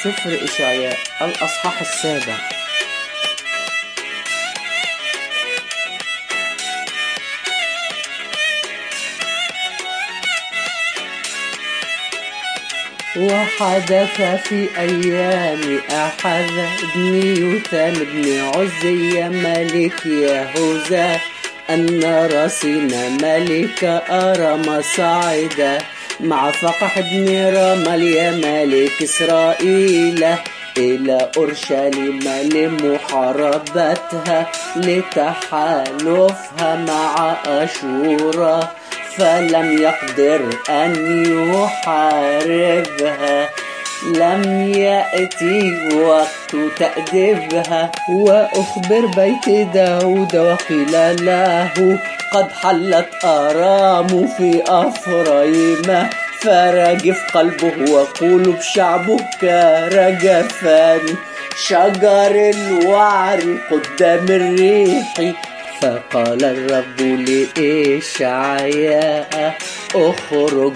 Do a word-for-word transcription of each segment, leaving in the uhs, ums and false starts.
سفر إشعياء الأصحاح السابع. وحدث في أيام أحد بن يوثام بن عزي ملك يهوذا أن رصين ملك أرام صعد مع فقح بن رماليا ملك إسرائيل إلى أورشليم لمحاربتها لتحالفها مع أشور، فلم يقدر أن يحاربها. لم يأتي وقت تأديبها. وأخبر بيت داود وقيل له قد حلت آرام في أفرايم، فرجف قلبه وقلوب شعبه كرجفان شجر الوعر قدام الريح. فقال الرب لإشعياء اخرج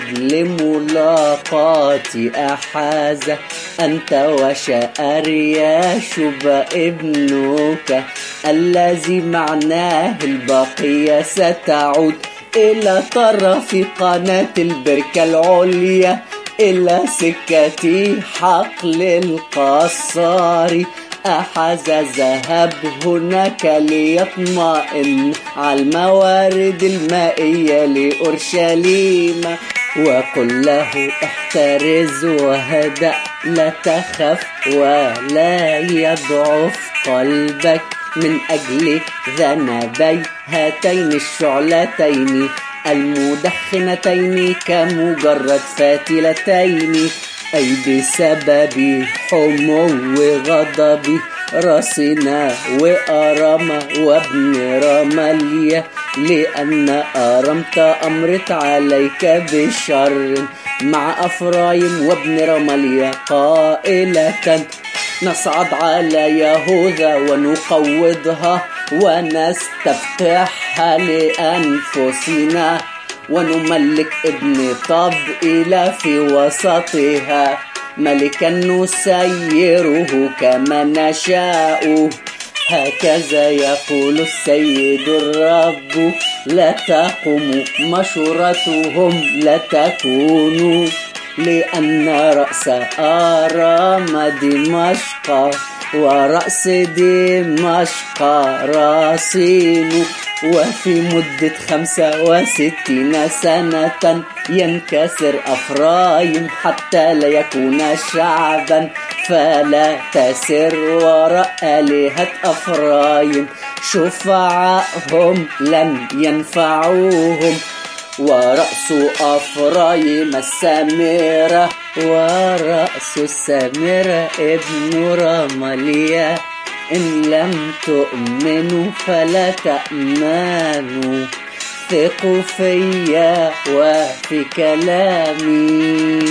لملاقاة أحاز أنت وشأرياشب ابنك الذي معناه البقية ستعود إلى طرف قناة البركة العليا إلى سكة حقل القصار. أحاز ذهب هناك ليطمئن على الموارد المائية لأورشليم، وقل له احترز وهدأ لا تخف ولا يضعف قلبك من أجل ذنبي هاتين الشعلتين المدخنتين كمجرد فاتلتين، أي بسبب حمو غضبي رصنا وأرام وابن رماليا، لأن أرمت أمرت عليك بشر مع أفرايم وابن رماليا قائلة نصعد على يهوذا ونقوضها ونستفتحها لأنفسنا ونملك ابن طبئيل في وسطها ملكا نسيره كما نشاء. هكذا يقول السيد الرب لا تقوم مشورتهم لا تكون، لأن رأس آرام دمشق ورأس دمشق راسين، وفي مدة خمسة وستين سنة ينكسر أفرايم حتى لا يكون شعبا، فلا تسر وراء آلهة أفرايم شفعائهم لن ينفعوهم. ورأس أفرايم السامرة ورأس السامرة ابن رماليا، إن لم تؤمنوا فلا تأمنوا، ثقوا فيا وفي كلامي.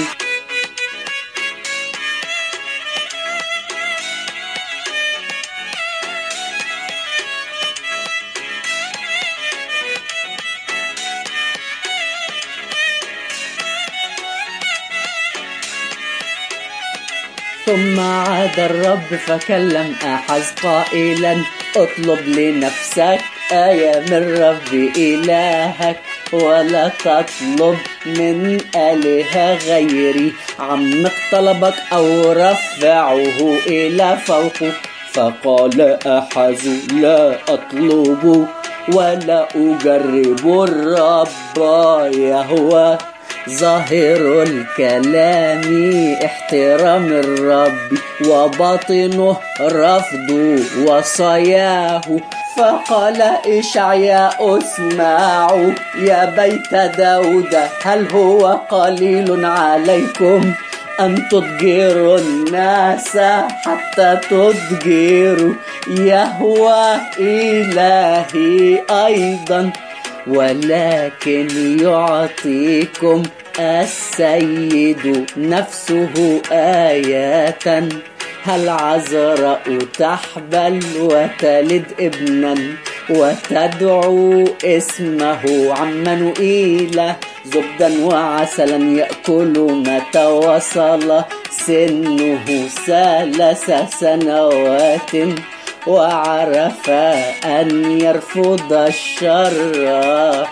ثم عاد الرب فكلم أحاز قائلا اطلب لنفسك آية من رب إلهك ولا تطلب من آلهة غيري، عمق طلبك أو رفعه إلى فوقه. فقال أحاز لا أطلب ولا أجرب الرب يهوه. ظاهر الكلام احترام الرب وباطنه رفض وصاياه. فقال إشعياء اسمعوا يا بيت داود، هل هو قليل عليكم أن تضجروا الناس حتى تضجروا يهوه إلهي أيضا؟ ولكن يعطيكم السيد نفسه آية. هل عذراء تحبل وتلد ابنا وتدعو اسمه عمانوئيل؟ زبدا وعسلا يأكل متى وصل سنه ثلاث سنوات وعرف أن يرفض الشر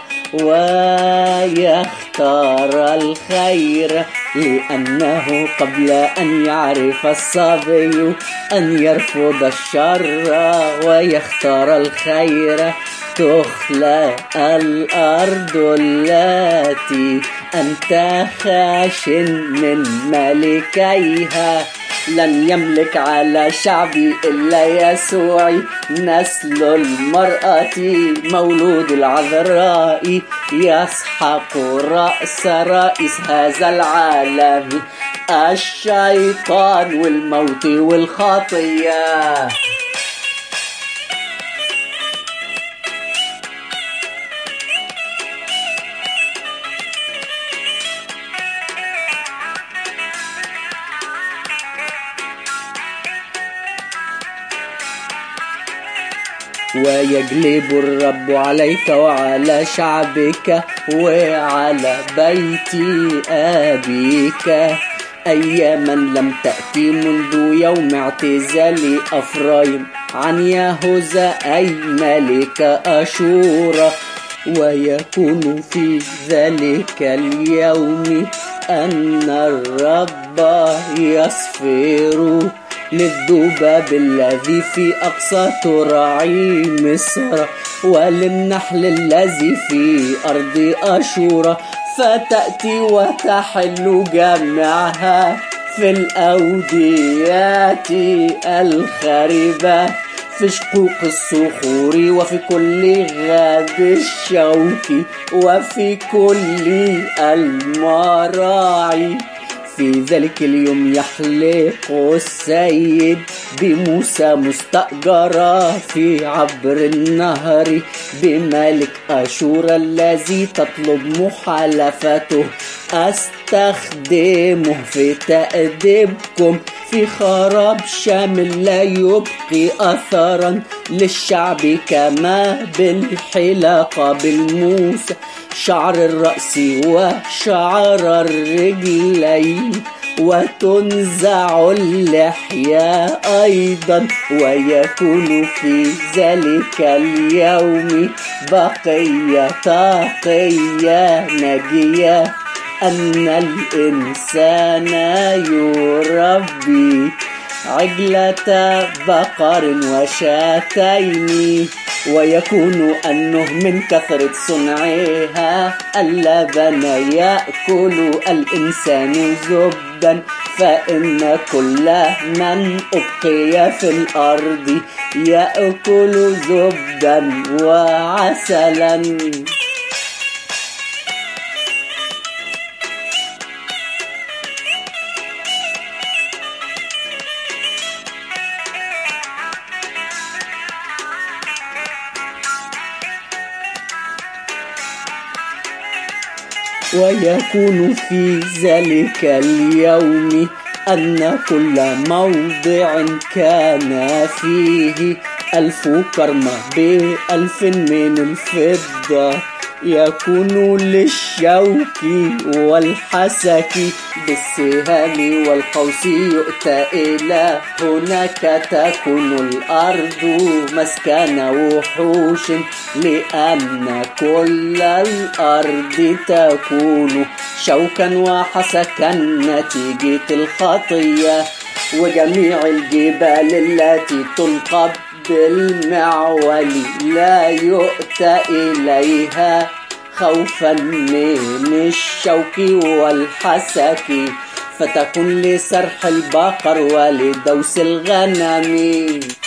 ويختار الخير، لأنه قبل أن يعرف الصبي أن يرفض الشر ويختار الخير تخلى الأرض التي أنت خاش من ملكيها. لن يملك على شعبي إلا يسوع، نسل المرأة مولود العذراء، يسحق رأس رئيس هذا العالم الشيطان والموت والخطية. ويجلب الرب عليك وعلى شعبك وعلى بيت أبيك أياما لم تأتي منذ يوم اعتزال أفرايم عن يهوذا أي ملك أشور. ويكون في ذلك اليوم أن الرب يصفر للذباب الذي في أقصى ترعي مصر وللنحل الذي في أرض أشور، فتأتي وتحل جميعها في الأوديات الخاربة، في شقوق الصخور وفي كل غاب الشوك وفي كل المراعي. في ذلك اليوم يحلق السيد بموسى مستأجرا في عبر النهر بملك أشور الذي تطلب محالفته. أستخدمه في تأديبكم في خراب شامل لا يبقي أثرا للشعب، كما بالحلاقة بالموسى شعر الرأس وشعر الرجلين، وتنزع اللحية أيضا. ويكون في ذلك اليوم بقية تقية نجية أن الإنسان يربي عجلة بقر وشاتين، ويكون أنه من كثرة صنعها اللبن يأكل الإنسان زبدا، فإن كل من أبقي في الأرض يأكل زبدا وعسلا. ويكون في ذلك اليوم أن كل موضع كان فيه ألف كرمة بألف من الفضة يكون للشوك والحسك بالسهام والقوس يؤتى إلى هناك تكون الأرض مسكن وحوش، لأن كل الأرض تكون شوكا وحسكا نتيجة الخطية. وجميع الجبال التي تنقب بالمعول لا يؤتى إليها خوفا من الشوك والحسك، فتكون لسرح البقر ولدوس الغنم.